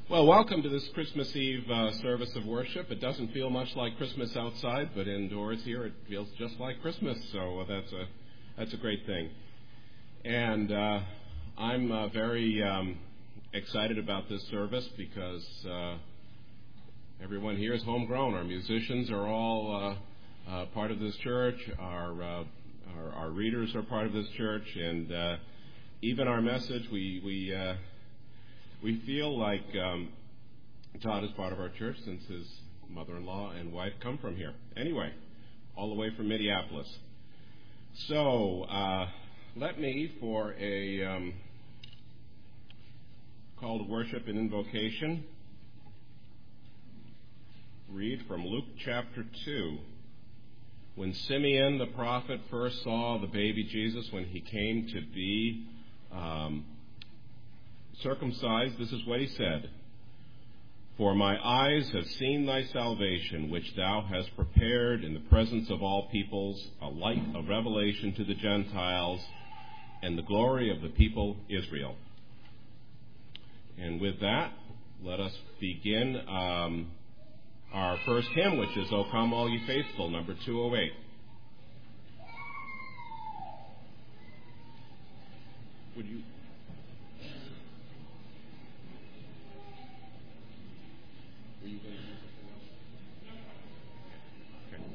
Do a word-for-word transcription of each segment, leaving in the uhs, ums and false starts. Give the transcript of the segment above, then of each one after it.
Well, welcome to this Christmas Eve uh, service of worship. It doesn't feel much like Christmas outside, but indoors here it feels just like Christmas, so uh, that's a that's a great thing. And uh, I'm uh, very um, excited about this service because uh, everyone here is homegrown. Our musicians are all uh, uh, part of this church. Our, uh, our our readers are part of this church, and uh, even our message, we we. Uh, We feel like um, Todd is part of our church since his mother-in-law and wife come from here. Anyway, all the way from Minneapolis. So uh, let me, for a um, call to worship and invocation, read from Luke chapter two. When Simeon the prophet first saw the baby Jesus, when he came to be um, circumcised, this is what he said. For my eyes have seen thy salvation, which thou hast prepared in the presence of all peoples, a light of revelation to the Gentiles, and the glory of the people Israel. And with that, let us begin um, our first hymn, which is O Come All Ye Faithful, number two oh eight. Would you... Were you going to do something else? Okay.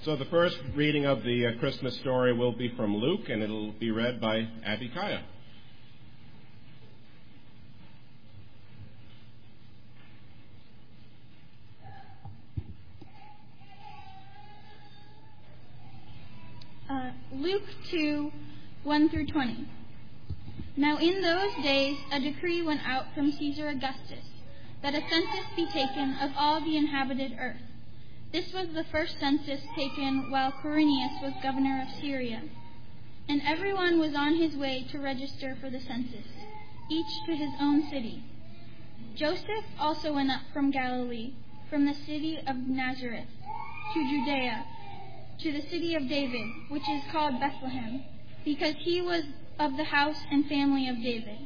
So the first reading of the uh, Christmas story will be from Luke, and it'll be read by Abby Kaya. Uh, Luke two, one through twenty. Now in those days a decree went out from Caesar Augustus that a census be taken of all the inhabited earth. This was the first census taken while Quirinius was governor of Syria. And everyone was on his way to register for the census, each to his own city. Joseph also went up from Galilee, from the city of Nazareth, to Judea, to the city of David, which is called Bethlehem, because he was of the house and family of David,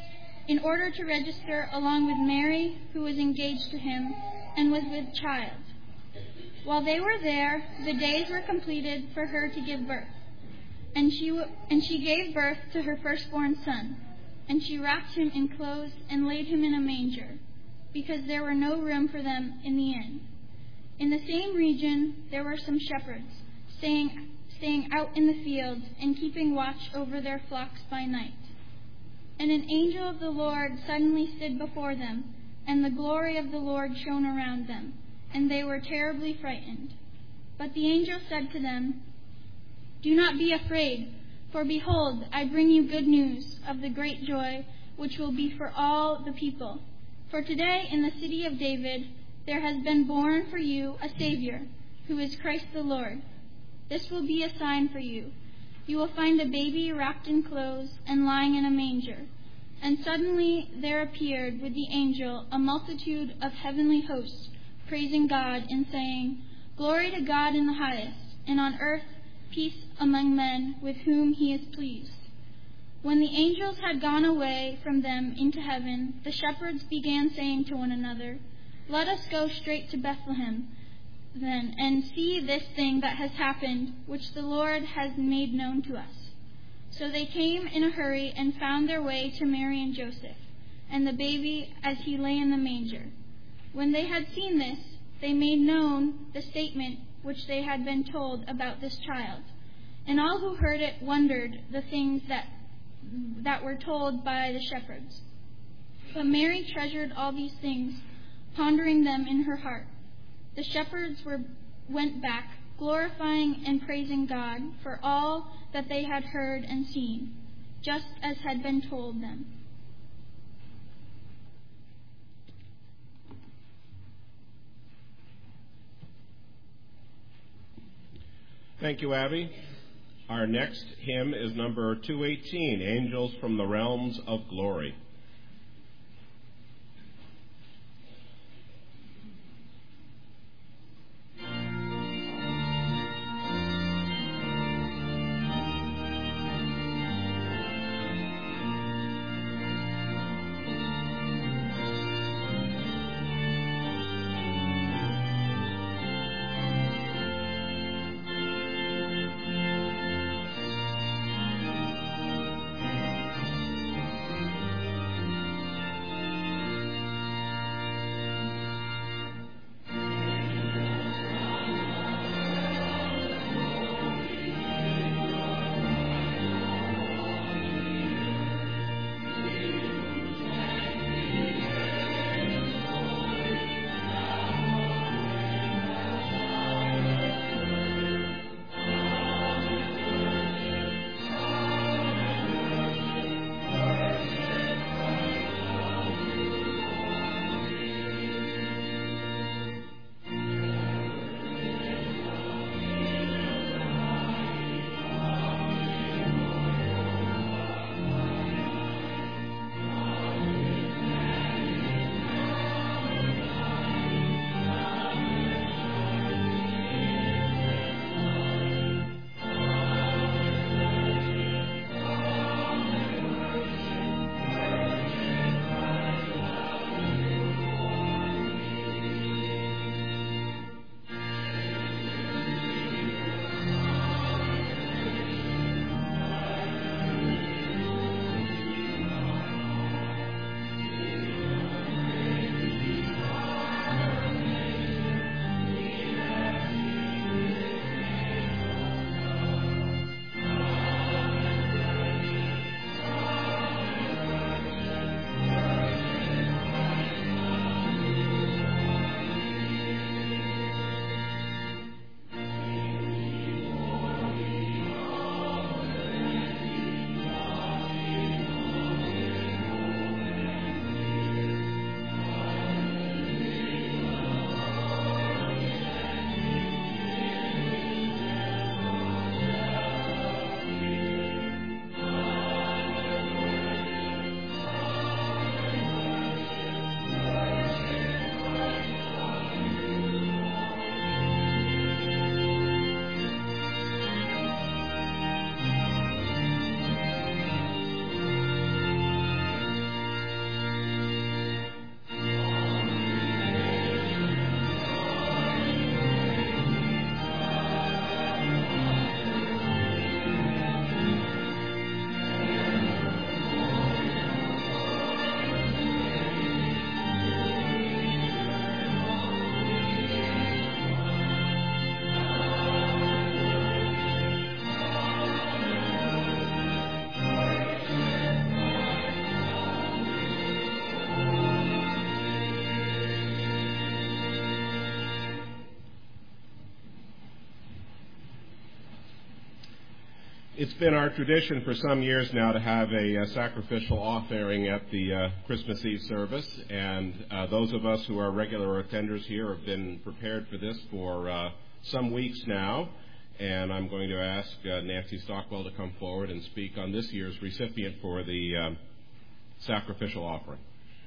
in order to register along with Mary, who was engaged to him and was with child. While they were there, the days were completed for her to give birth. And she w- and she gave birth to her firstborn son. And she wrapped him in clothes and laid him in a manger, because there were no room for them in the inn. In the same region there were some shepherds, staying, staying out in the fields and keeping watch over their flocks by night. And an angel of the Lord suddenly stood before them, and the glory of the Lord shone around them, and they were terribly frightened. But the angel said to them, "Do not be afraid, for behold, I bring you good news of the great joy which will be for all the people. For today in the city of David there has been born for you a Savior, who is Christ the Lord. This will be a sign for you. You will find a baby wrapped in clothes and lying in a manger." And suddenly there appeared with the angel a multitude of heavenly hosts, praising God and saying, "Glory to God in the highest, and on earth peace among men with whom he is pleased." When the angels had gone away from them into heaven, the shepherds began saying to one another, "Let us go straight to Bethlehem, then, and see this thing that has happened, which the Lord has made known to us." So they came in a hurry and found their way to Mary and Joseph, and the baby as he lay in the manger. When they had seen this, they made known the statement which they had been told about this child. And all who heard it wondered the things that that were told by the shepherds. But Mary treasured all these things, pondering them in her heart. The shepherds were went back, glorifying and praising God for all that they had heard and seen, just as had been told them. Thank you, Abby. Our next hymn is number two eighteen, Angels from the Realms of Glory. It's been our tradition for some years now to have a, a sacrificial offering at the uh, Christmas Eve service, and uh, those of us who are regular attenders here have been prepared for this for uh, some weeks now, and I'm going to ask uh, Nancy Stockwell to come forward and speak on this year's recipient for the uh, sacrificial offering.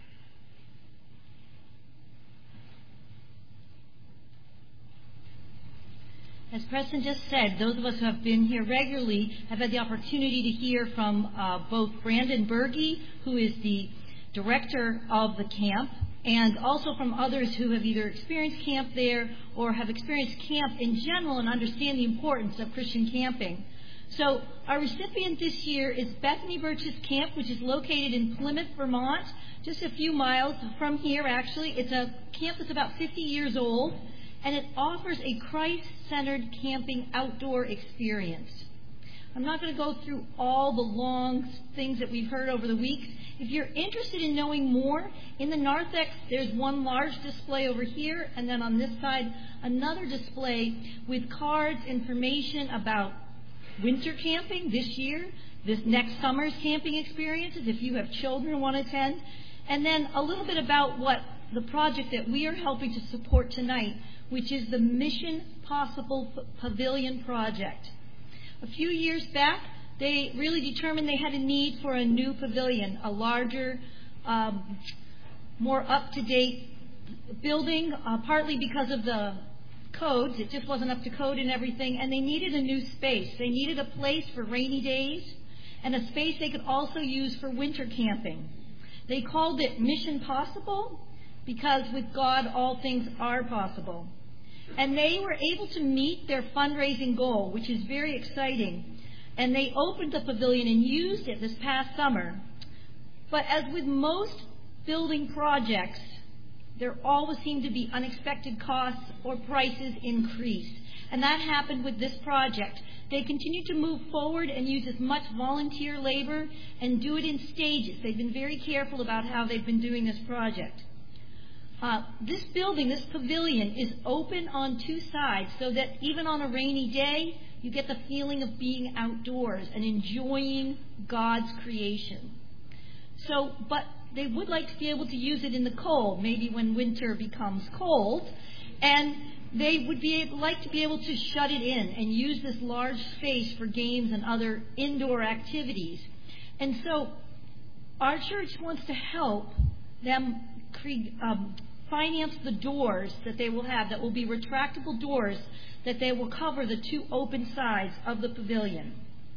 As Preston just said, those of us who have been here regularly have had the opportunity to hear from uh, both Brandon Berge, who is the director of the camp, and also from others who have either experienced camp there or have experienced camp in general and understand the importance of Christian camping. So our recipient this year is Bethany Birch's Camp, which is located in Plymouth, Vermont, just a few miles from here, actually. It's a camp that's about fifty years old, and it offers a Christ-centered camping outdoor experience. I'm not going to go through all the long things that we've heard over the weeks. If you're interested in knowing more, in the narthex, there's one large display over here, and then on this side, another display with cards, information about winter camping this year, this next summer's camping experiences, if you have children who want to attend, and then a little bit about what the project that we are helping to support tonight, which is the Mission Possible Pavilion Project. A few years back, they really determined they had a need for a new pavilion, a larger, um, more up-to-date building, uh, partly because of the codes. It just wasn't up to code and everything, and they needed a new space. They needed a place for rainy days and a space they could also use for winter camping. They called it Mission Possible because with God all things are possible. And they were able to meet their fundraising goal, which is very exciting. And they opened the pavilion and used it this past summer. But as with most building projects, there always seem to be unexpected costs or prices increase. And that happened with this project. They continue to move forward and use as much volunteer labor and do it in stages. They've been very careful about how they've been doing this project. Uh, this building, this pavilion, is open on two sides so that even on a rainy day, you get the feeling of being outdoors and enjoying God's creation. So, but they would like to be able to use it in the cold, maybe when winter becomes cold, and they would be able, like to be able to shut it in and use this large space for games and other indoor activities. And so our church wants to help them create, um, finance the doors that they will have, that will be retractable doors that they will cover the two open sides of the pavilion.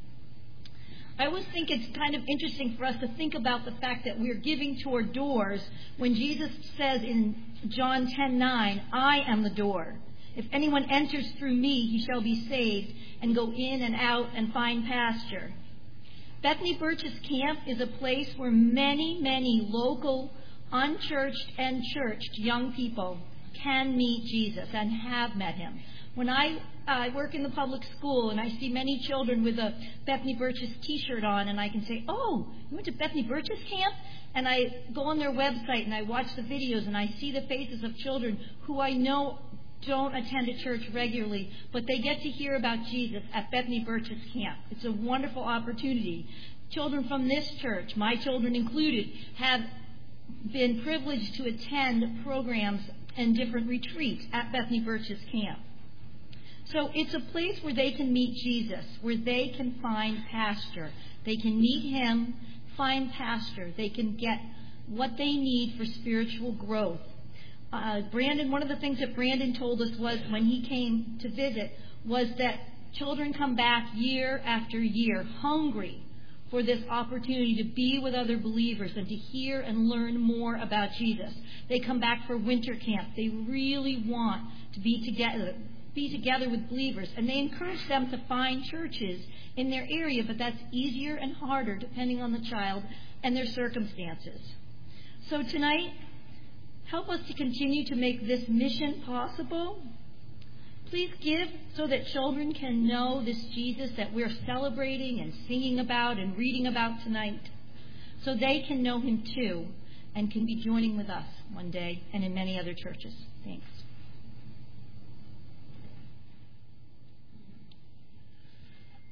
I always think it's kind of interesting for us to think about the fact that we're giving toward doors when Jesus says in John ten nine, I am the door. If anyone enters through me, he shall be saved and go in and out and find pasture. Bethany Birch's Camp is a place where many, many local unchurched and churched young people can meet Jesus and have met him. When I uh, work in the public school and I see many children with a Bethany Birch's t-shirt on, and I can say, oh, you went to Bethany Birch's Camp? And I go on their website and I watch the videos and I see the faces of children who I know don't attend a church regularly, but they get to hear about Jesus at Bethany Birch's Camp. It's a wonderful opportunity. Children from this church, my children included, have been privileged to attend programs and different retreats at Bethany Birch's Camp. So it's a place where they can meet Jesus, where they can find pasture. They can meet him, find pasture. They can get what they need for spiritual growth. Uh, Brandon, one of the things that Brandon told us was when he came to visit was that children come back year after year hungry for this opportunity to be with other believers and to hear and learn more about Jesus. They come back for winter camp. They really want to be together, be together with believers. And they encourage them to find churches in their area, but that's easier and harder depending on the child and their circumstances. So tonight, help us to continue to make this mission possible. Please give so that children can know this Jesus that we're celebrating and singing about and reading about tonight, so they can know him too and can be joining with us one day and in many other churches. Thanks.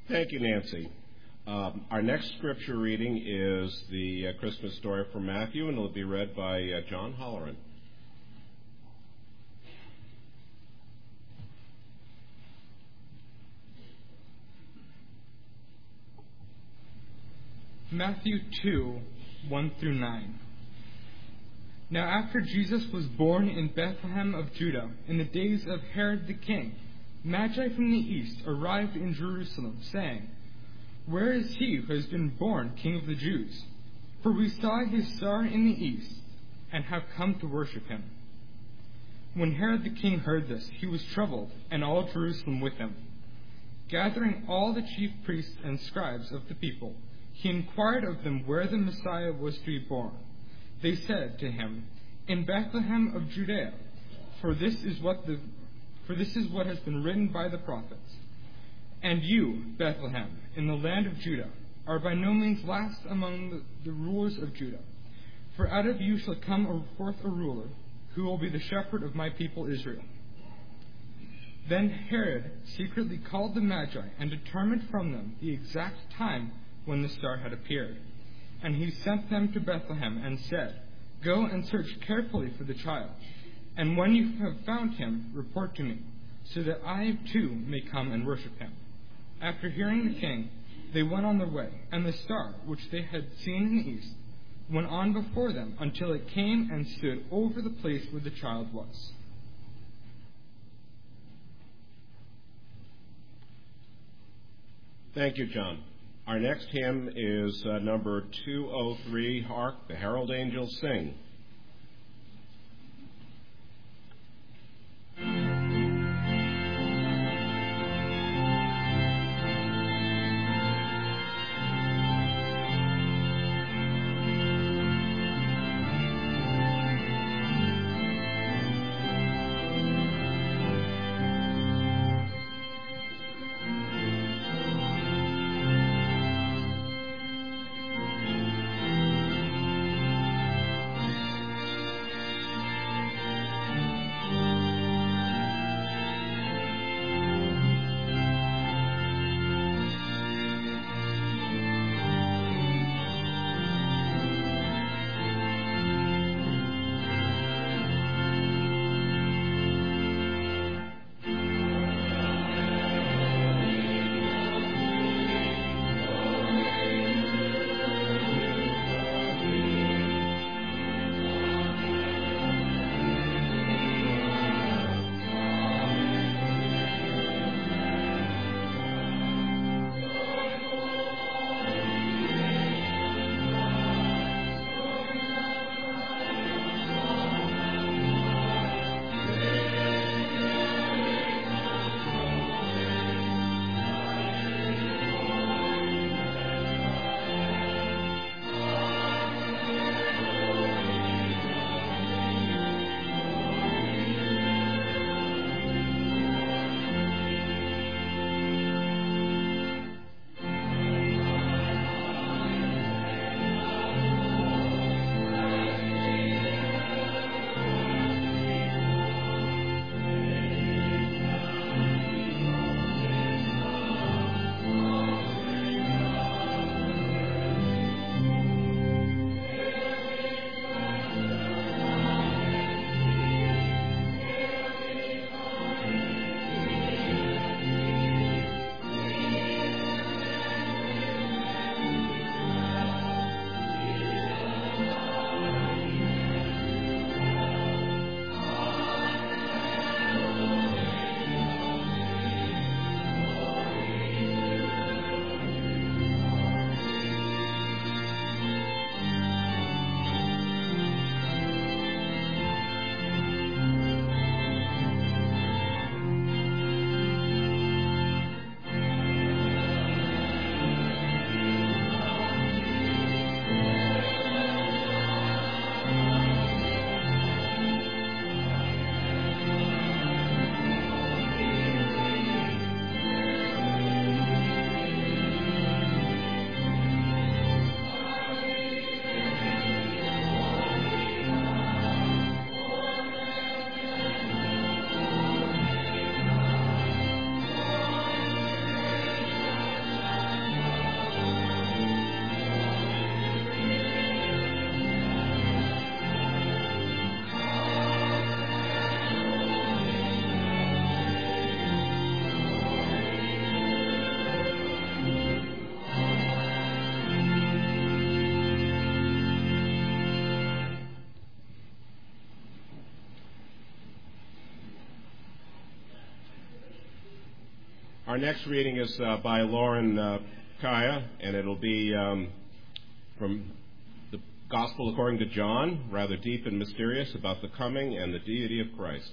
Thank you, Nancy. Um, our next scripture reading is the uh, Christmas story from Matthew, and it'll be read by uh, John Holleran. Matthew two, one through nine. Now after Jesus was born in Bethlehem of Judah, in the days of Herod the king, Magi from the east arrived in Jerusalem, saying, "Where is he who has been born King of the Jews? For we saw his star in the east, and have come to worship him." When Herod the king heard this, he was troubled, and all Jerusalem with him. Gathering all the chief priests and scribes of the people, he inquired of them where the Messiah was to be born. They said to him, "In Bethlehem of Judea, for this is what the for this is what has been written by the prophets. And you, Bethlehem, in the land of Judah, are by no means last among the, the rulers of Judah. For out of you shall come forth a ruler, who will be the shepherd of my people Israel." Then Herod secretly called the Magi and determined from them the exact time when the star had appeared. And he sent them to Bethlehem and said, "Go and search carefully for the child, and when you have found him, report to me, so that I too may come and worship him." After hearing the king, they went on their way, and the star, which they had seen in the east, went on before them until it came and stood over the place where the child was. Thank you, John. Our next hymn is uh, number two oh three, "Hark, the Herald Angels Sing." Our next reading is uh, by Lauren uh, Kaya, and it'll be um, from the Gospel according to John, rather deep and mysterious about the coming and the deity of Christ.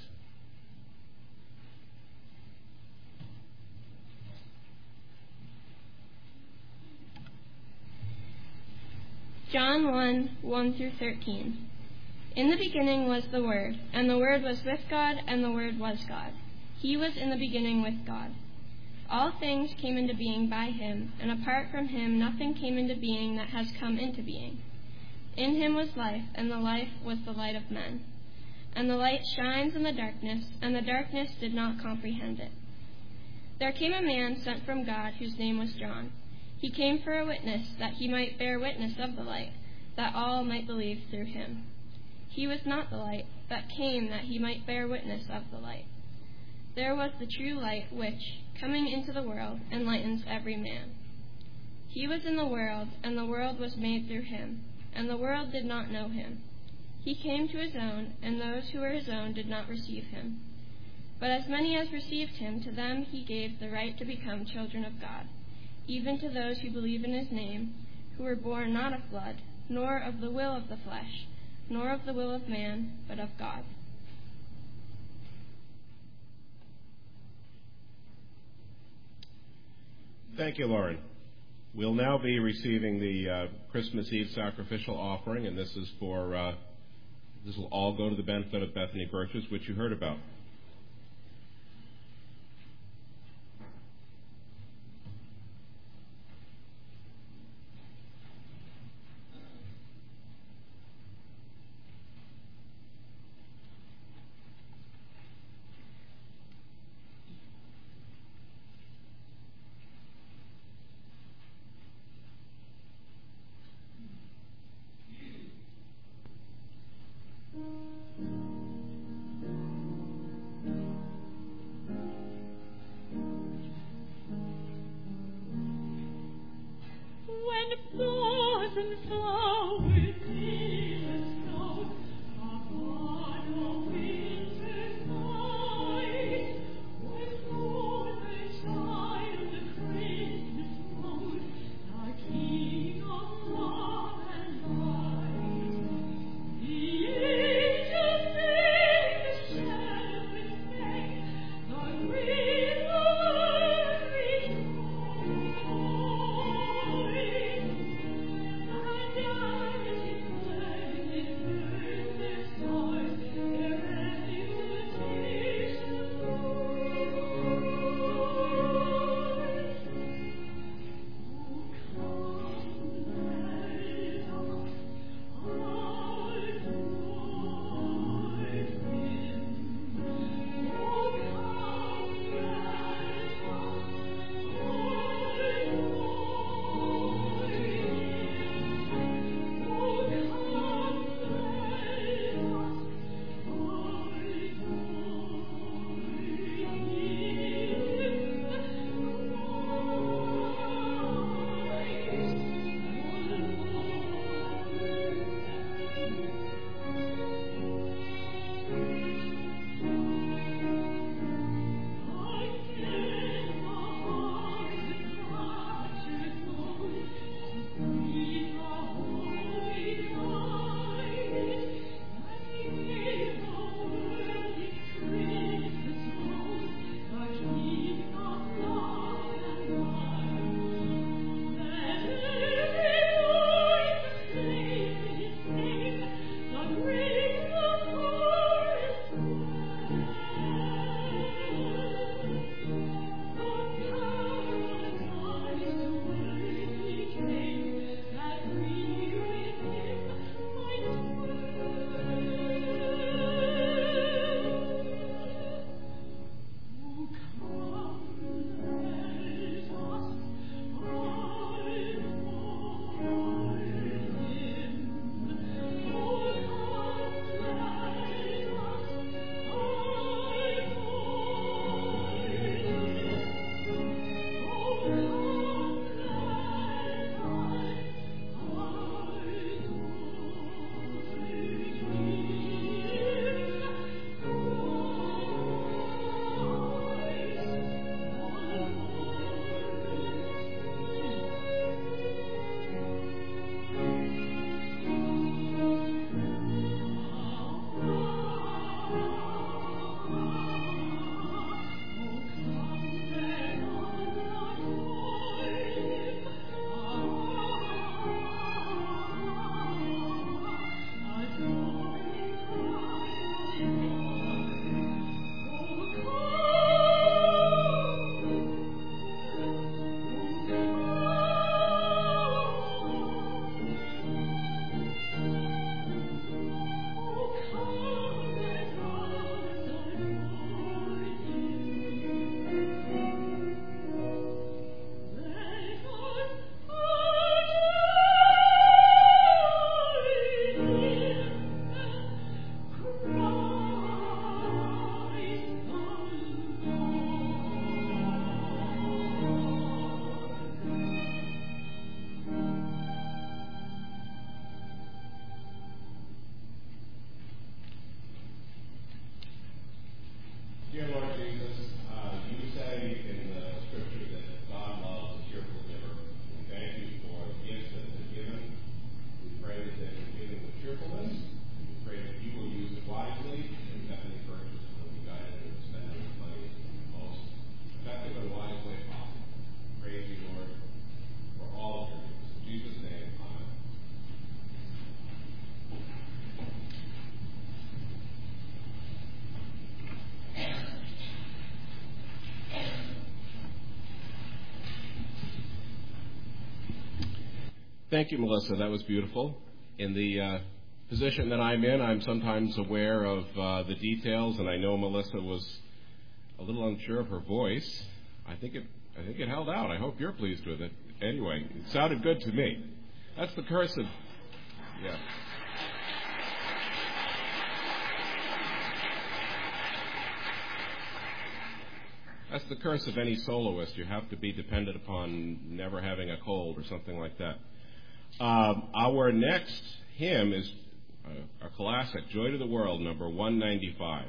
John one, one through thirteen. In the beginning was the Word, and the Word was with God, and the Word was God. He was in the beginning with God. All things came into being by him, and apart from him nothing came into being that has come into being. In him was life, and the life was the light of men. And the light shines in the darkness, and the darkness did not comprehend it. There came a man sent from God, whose name was John. He came for a witness, that he might bear witness of the light, that all might believe through him. He was not the light, but came that he might bear witness of the light. There was the true light, which, coming into the world, enlightens every man. He was in the world, and the world was made through him, and the world did not know him. He came to his own, and those who were his own did not receive him. But as many as received him, to them he gave the right to become children of God, even to those who believe in his name, who were born not of blood, nor of the will of the flesh, nor of the will of man, but of God. Thank you, Lauren. We'll now be receiving the uh, Christmas Eve sacrificial offering, and this is for, uh, this will all go to the benefit of Bethany Birches, which you heard about. Dear Lord Jesus, uh, you say in the scripture that God loves a cheerful giver. We thank you for the gifts that have been given. We pray that they have been given with cheerfulness. We pray that you will use it wisely and that any purchase will be guided in spending the money in the most effective and wise way possible. Praise you, Lord, for all of your gifts. In Jesus' name, amen. Thank you, Melissa. That was beautiful. In the uh, position that I'm in, I'm sometimes aware of uh, the details, and I know Melissa was a little unsure of her voice. I think it, I think it held out. I hope you're pleased with it. Anyway, it sounded good to me. That's the curse of, yeah. That's the curse of any soloist. You have to be dependent upon never having a cold or something like that. Um, our next hymn is a, a classic, Joy to the World, number one ninety-five.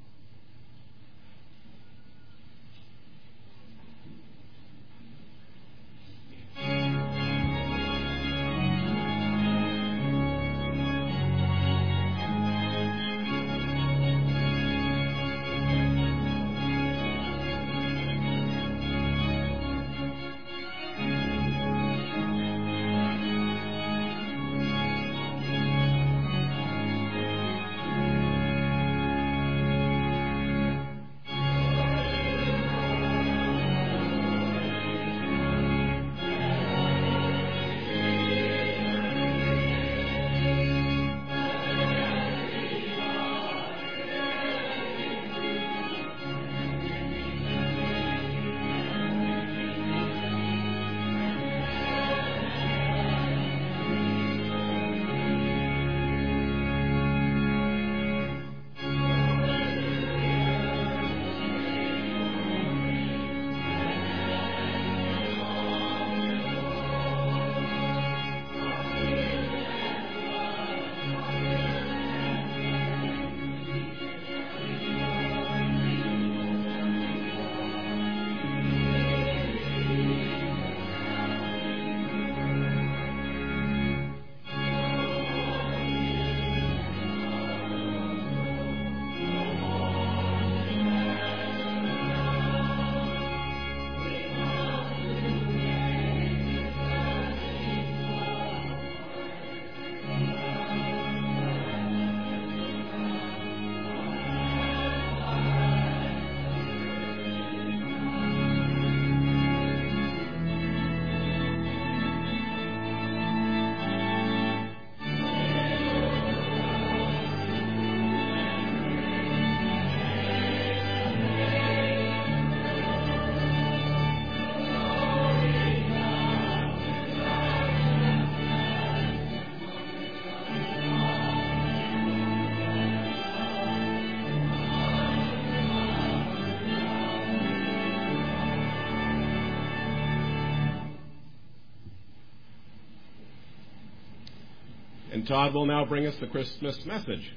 And Todd will now bring us the Christmas message.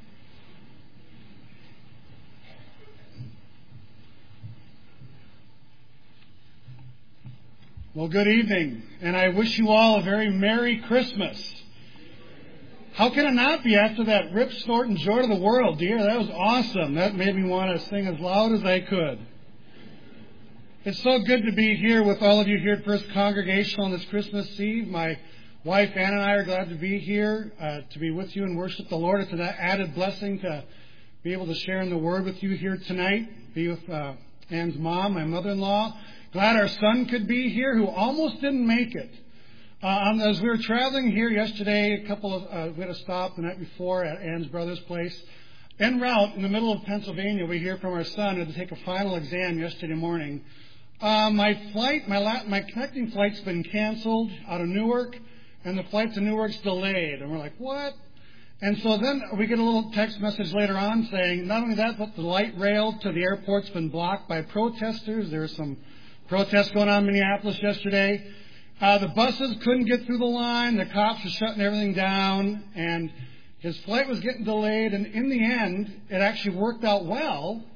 Well, good evening, and I wish you all a very Merry Christmas. How can it not be after that Rip Snorton Joy to the World, dear? That was awesome. That made me want to sing as loud as I could. It's so good to be here with all of you here at First Congregational on this Christmas Eve. My wife Ann and I are glad to be here, uh, to be with you and worship the Lord. It's an added blessing to be able to share in the Word with you here tonight, be with uh, Ann's mom, my mother-in-law. Glad our son could be here, who almost didn't make it. Uh, as we were traveling here yesterday, a couple of uh, we had a stop the night before at Ann's brother's place. En route, in the middle of Pennsylvania, we hear from our son who had to take a final exam yesterday morning. Uh, my flight, my la- my connecting flight's been canceled out of Newark, and the flight to Newark's delayed. And we're like, what? And so then we get a little text message later on saying, not only that, but the light rail to the airport's been blocked by protesters. There were some protests going on in Minneapolis yesterday. Uh, the buses couldn't get through the line. The cops were shutting everything down. And his flight was getting delayed. And in the end, it actually worked out well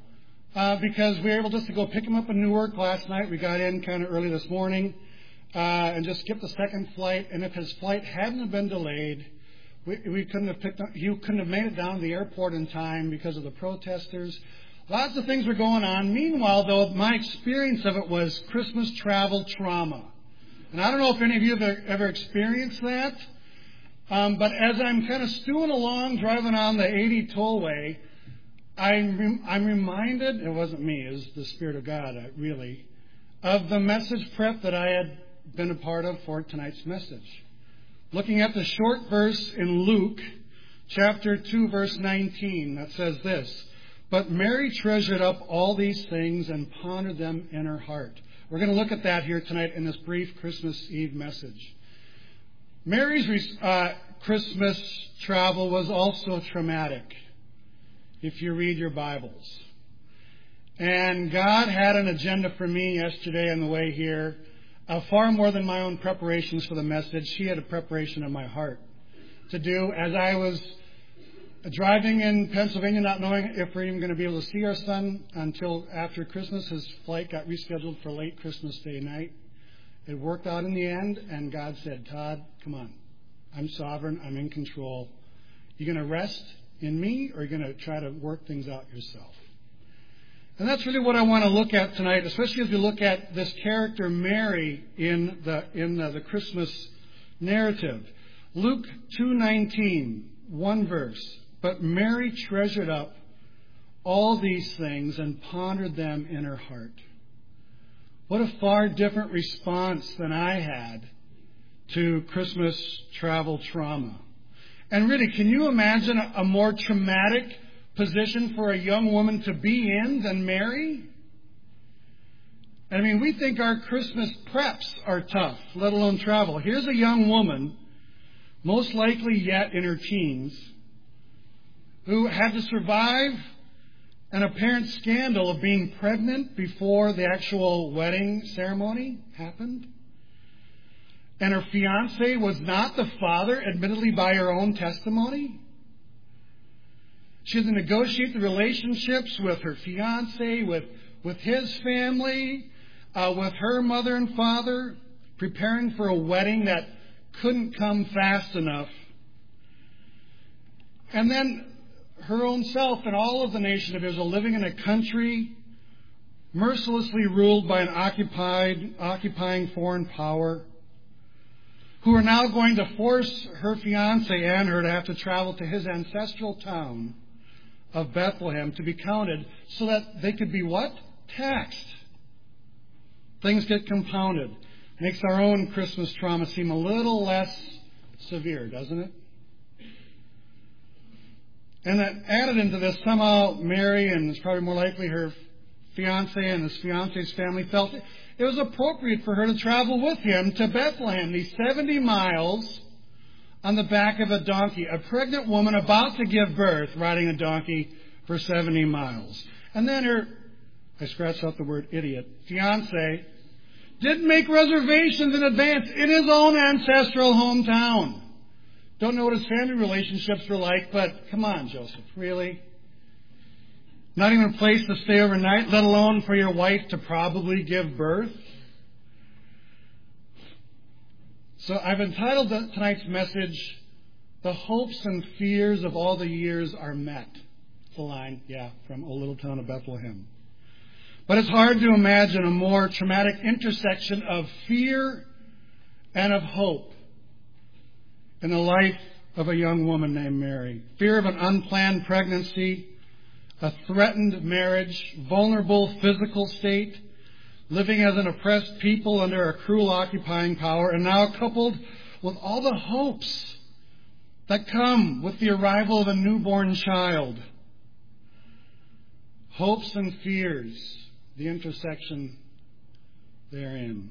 uh, because we were able just to go pick him up in Newark last night. We got in kind of early this morning uh, and just skipped the second flight. And if his flight hadn't been delayed, we, we couldn't have picked up, he couldn't have made it down to the airport in time because of the protesters. Lots of things were going on. Meanwhile, though, my experience of it was Christmas travel trauma. And I don't know if any of you have ever experienced that. Um, but as I'm kind of stewing along, driving on the eighty tollway, I'm, I'm reminded, it wasn't me, it was the Spirit of God, really, of the message prep that I had been a part of for tonight's message. Looking at the short verse in Luke, chapter two, verse nineteen, that says this, "But Mary treasured up all these things and pondered them in her heart." We're going to look at that here tonight in this brief Christmas Eve message. Mary's uh, Christmas travel was also traumatic, if you read your Bibles. And God had an agenda for me yesterday on the way here, uh, far more than my own preparations for the message. She had a preparation of my heart to do as I was driving in Pennsylvania, not knowing if we're even going to be able to see our son until after Christmas. His flight got rescheduled for late Christmas Day night. It worked out in the end, and God said, "Todd, come on. I'm sovereign. I'm in control. You're going to rest in me, or you're going to try to work things out yourself?" And that's really what I want to look at tonight, especially as we look at this character Mary in the in the, the Christmas narrative. Luke two nineteen, one verse. "But Mary treasured up all these things and pondered them in her heart." What a far different response than I had to Christmas travel trauma. And really, can you imagine a more traumatic position for a young woman to be in than Mary? I mean, we think our Christmas preps are tough, let alone travel. Here's a young woman, most likely yet in her teens, who had to survive an apparent scandal of being pregnant before the actual wedding ceremony happened. And her fiancé was not the father, admittedly by her own testimony. She had to negotiate the relationships with her fiancé, with, with his family, uh, with her mother and father, preparing for a wedding that couldn't come fast enough. And then her own self and all of the nation of Israel living in a country mercilessly ruled by an occupied, occupying foreign power, who are now going to force her fiancé and her to have to travel to his ancestral town of Bethlehem to be counted so that they could be what? Taxed. Things get compounded. Makes our own Christmas trauma seem a little less severe, doesn't it? And that added into this, somehow Mary, and it's probably more likely her fiancé and his fiancé's family, felt it was appropriate for her to travel with him to Bethlehem, these seventy miles on the back of a donkey. A pregnant woman about to give birth riding a donkey for seventy miles. And then her, I scratched out the word idiot, fiancé didn't make reservations in advance in his own ancestral hometown. Don't know what his family relationships were like, but come on, Joseph, really? Not even a place to stay overnight, let alone for your wife to probably give birth? So I've entitled tonight's message, "The Hopes and Fears of All the Years Are Met." It's a line, yeah, from O Little Town of Bethlehem. But it's hard to imagine a more traumatic intersection of fear and of hope in the life of a young woman named Mary. Fear of an unplanned pregnancy, a threatened marriage, vulnerable physical state, living as an oppressed people under a cruel occupying power, and now coupled with all the hopes that come with the arrival of a newborn child. Hopes and fears, the intersection therein.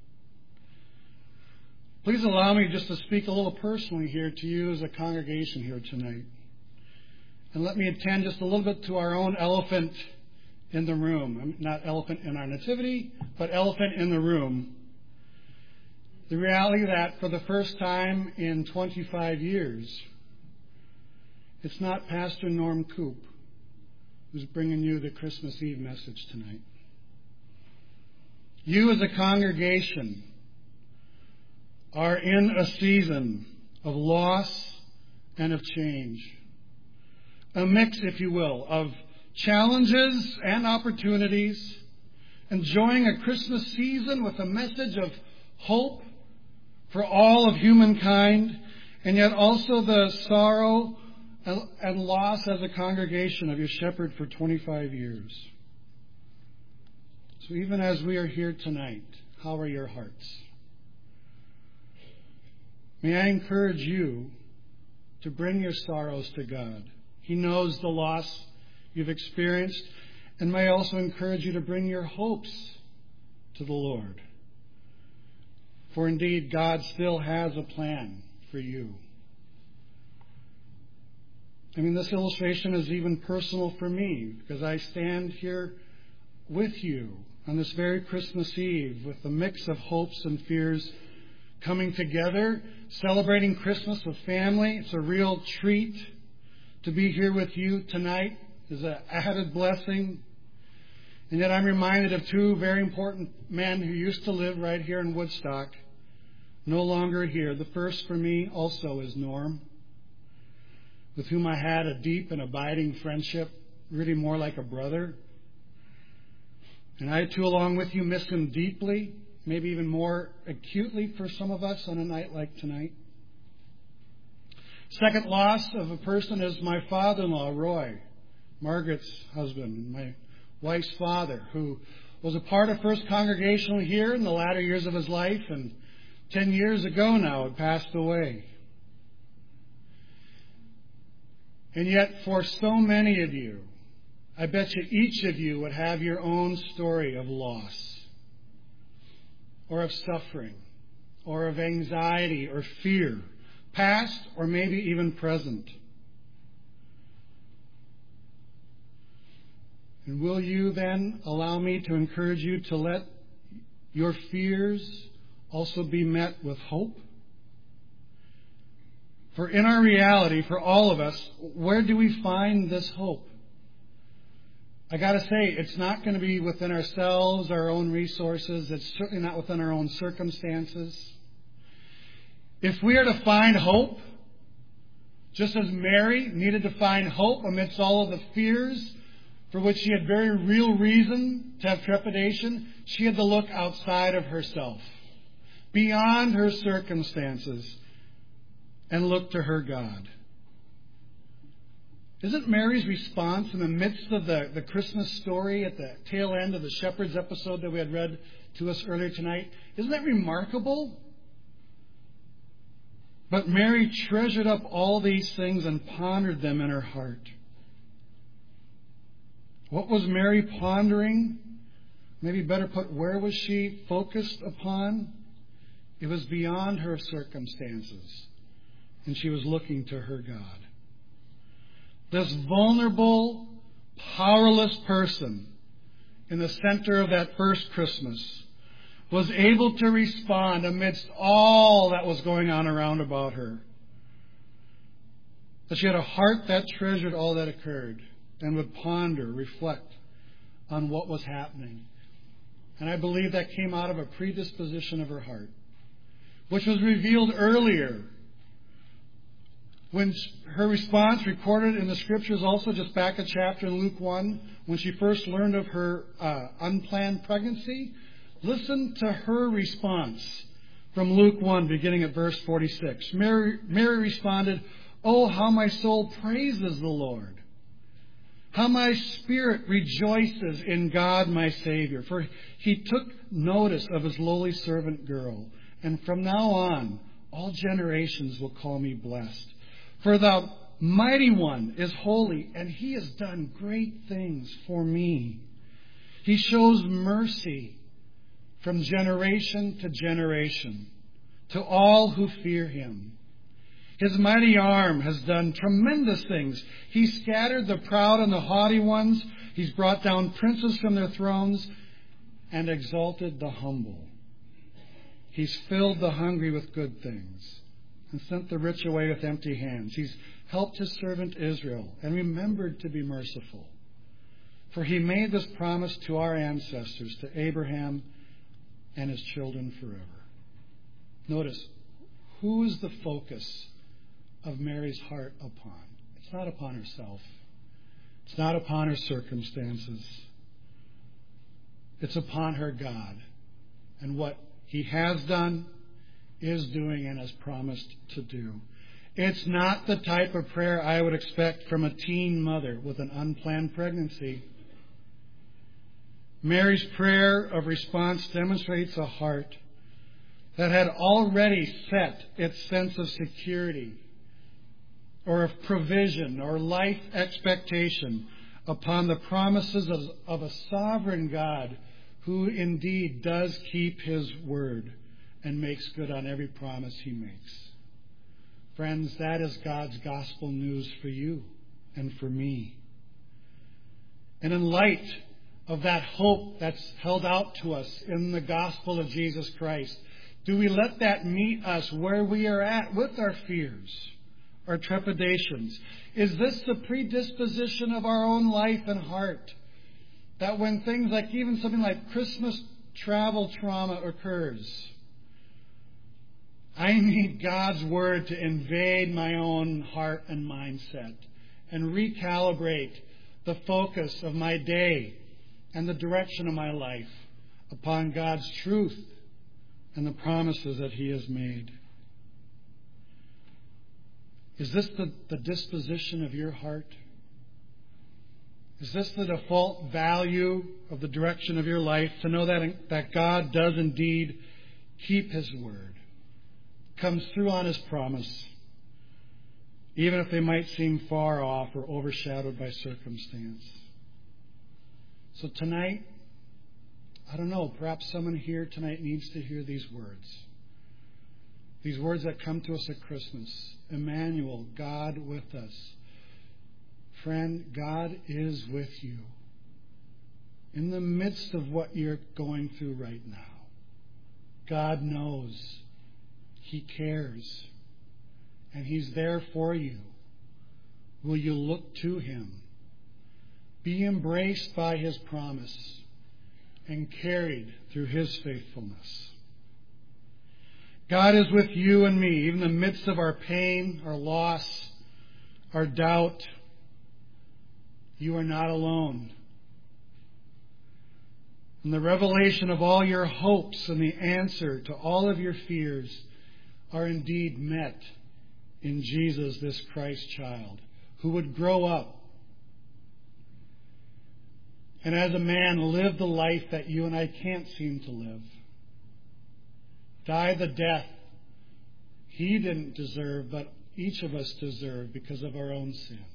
Please allow me just to speak a little personally here to you as a congregation here tonight. And let me attend just a little bit to our own elephant in the room. Not elephant in our nativity, but elephant in the room. The reality that for the first time in twenty-five years, it's not Pastor Norm Coop who's bringing you the Christmas Eve message tonight. You as a congregation are in a season of loss and of change. A mix, if you will, of challenges and opportunities, enjoying a Christmas season with a message of hope for all of humankind, and yet also the sorrow and loss as a congregation of your shepherd for twenty-five years. So even as we are here tonight, how are your hearts? May I encourage you to bring your sorrows to God. He knows the loss you've experienced, and may I also encourage you to bring your hopes to the Lord. For indeed, God still has a plan for you. I mean, this illustration is even personal for me, because I stand here with you on this very Christmas Eve with a mix of hopes and fears coming together, celebrating Christmas with family. It's a real treat to be here with you tonight. It's an added blessing. And yet I'm reminded of two very important men who used to live right here in Woodstock, no longer here. The first for me also is Norm, with whom I had a deep and abiding friendship, really more like a brother. And I too, along with you, miss him deeply, maybe even more acutely for some of us on a night like tonight. Second loss of a person is my father-in-law, Roy, Margaret's husband, my wife's father, who was a part of First Congregational here in the latter years of his life, and ten years ago now had passed away. And yet for so many of you, I bet you each of you would have your own story of loss, or of suffering, or of anxiety or fear, past or maybe even present. And will you then allow me to encourage you to let your fears also be met with hope? For in our reality, for all of us, where do we find this hope? I got to say, it's not going to be within ourselves, our own resources. It's certainly not within our own circumstances. If we are to find hope, just as Mary needed to find hope amidst all of the fears for which she had very real reason to have trepidation, she had to look outside of herself, beyond her circumstances, and look to her God. Isn't Mary's response in the midst of the, the Christmas story at the tail end of the Shepherd's episode that we had read to us earlier tonight, isn't that remarkable? But Mary treasured up all these things and pondered them in her heart. What was Mary pondering? Maybe better put, where was she focused upon? It was beyond her circumstances, and she was looking to her God. This vulnerable, powerless person in the center of that first Christmas was able to respond amidst all that was going on around about her. That she had a heart that treasured all that occurred and would ponder, reflect on what was happening. And I believe that came out of a predisposition of her heart, which was revealed earlier when her response recorded in the Scriptures, also just back a chapter in Luke one, when she first learned of her uh, unplanned pregnancy. Listen to her response from Luke one, beginning at verse forty-six. Mary, Mary responded, "Oh, how my soul praises the Lord. How my spirit rejoices in God my Savior. For he took notice of his lowly servant girl. And from now on, all generations will call me blessed. For the Mighty One is holy, and he has done great things for me. He shows mercy from generation to generation to all who fear him. His mighty arm has done tremendous things. He scattered the proud and the haughty ones. He's brought down princes from their thrones and exalted the humble. He's filled the hungry with good things and sent the rich away with empty hands. He's helped his servant Israel and remembered to be merciful For he made this promise to our ancestors, to Abraham and his children forever. Notice, who is the focus of Mary's heart upon? It's not upon herself. It's not upon her circumstances. It's upon her God and what he has done, is doing, and has promised to do. It's not the type of prayer I would expect from a teen mother with an unplanned pregnancy. Mary's prayer of response demonstrates a heart that had already set its sense of security or of provision or life expectation upon the promises of, of a sovereign God who indeed does keep his word and makes good on every promise he makes. Friends, that is God's gospel news for you and for me. And in light of that hope that's held out to us in the gospel of Jesus Christ, do we let that meet us where we are at with our fears, our trepidations? Is this the predisposition of our own life and heart? That when things like even something like Christmas travel trauma occurs, I need God's word to invade my own heart and mindset and recalibrate the focus of my day and the direction of my life upon God's truth and the promises that he has made. Is this the, the disposition of your heart? Is this the default value of the direction of your life, to know that, that God does indeed keep his word, comes through on his promise, even if they might seem far off or overshadowed by circumstance? So tonight, I don't know, perhaps someone here tonight needs to hear these words. These words that come to us at Christmas. Emmanuel, God with us. Friend, God is with you in the midst of what you're going through right now. God knows. He cares. And he's there for you. Will you look to him? Be embraced by his promise and carried through his faithfulness. God is with you and me, even in the midst of our pain, our loss, our doubt. You are not alone. And the revelation of all your hopes and the answer to all of your fears are indeed met in Jesus, this Christ child, who would grow up and as a man live the life that you and I can't seem to live. Die the death he didn't deserve, but each of us deserve because of our own sin.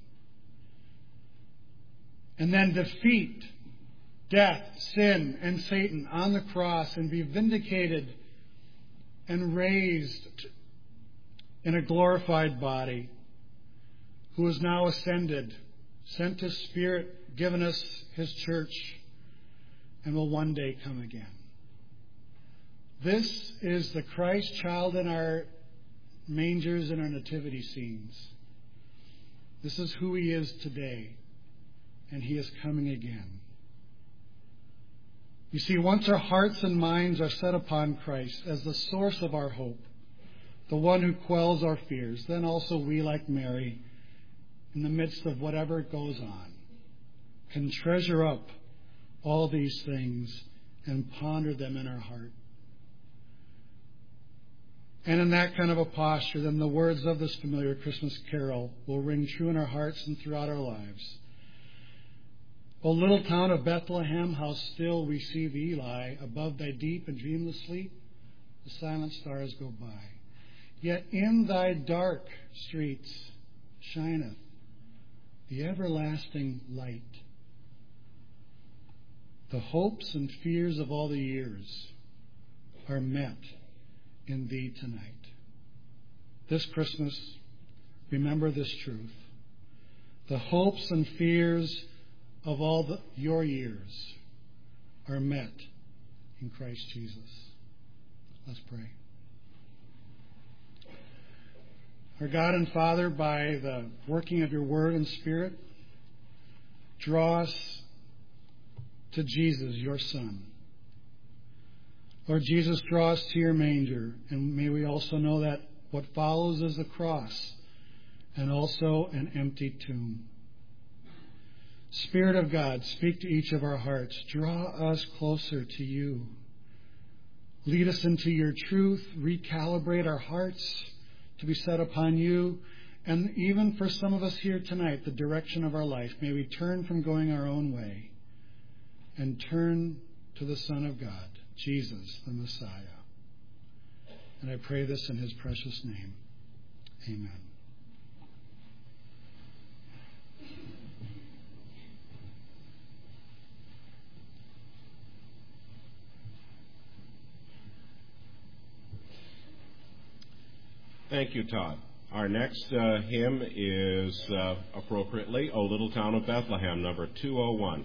And then defeat death, sin, and Satan on the cross and be vindicated and raised in a glorified body, who is now ascended, sent his Spirit, given us his church, and will one day come again. This is the Christ child in our mangers and our nativity scenes. This is who he is today, and he is coming again. You see, once our hearts and minds are set upon Christ as the source of our hope, the one who quells our fears, then also we, like Mary, in the midst of whatever goes on, can treasure up all these things and ponder them in our heart. And in that kind of a posture, then the words of this familiar Christmas carol will ring true in our hearts and throughout our lives. O little town of Bethlehem, how still we see thee lie, above thy deep and dreamless sleep, the silent stars go by. Yet in thy dark streets shineth the everlasting light. The hopes and fears of all the years are met in thee tonight. This Christmas, remember this truth. The hopes and fears of all the, your years are met in Christ Jesus. Let's pray. Our God and Father, by the working of your Word and Spirit, draw us to Jesus, your Son. Lord Jesus, draw us to your manger, and may we also know that what follows is a cross and also an empty tomb. Spirit of God, speak to each of our hearts. Draw us closer to you. Lead us into your truth. Recalibrate our hearts to be set upon you. And even for some of us here tonight, the direction of our life, may we turn from going our own way and turn to the Son of God, Jesus, the Messiah. And I pray this in his precious name. Amen. Thank you, Todd. Our next uh, hymn is uh, appropriately O Little Town of Bethlehem, number two oh one.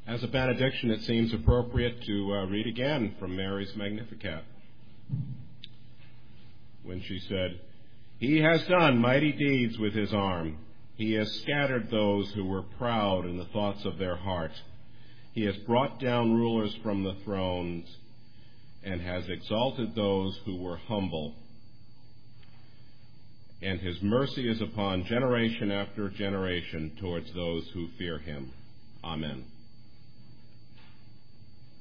as a benediction, it seems appropriate to uh, read again from Mary's Magnificat, when she said, "He has done mighty deeds with his arm. He has scattered those who were proud in the thoughts of their heart. He has brought down rulers from the thrones and has exalted those who were humble. And his mercy is upon generation after generation towards those who fear him. Amen."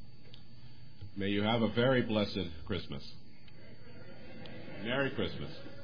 May you have a very blessed Christmas. Merry Christmas.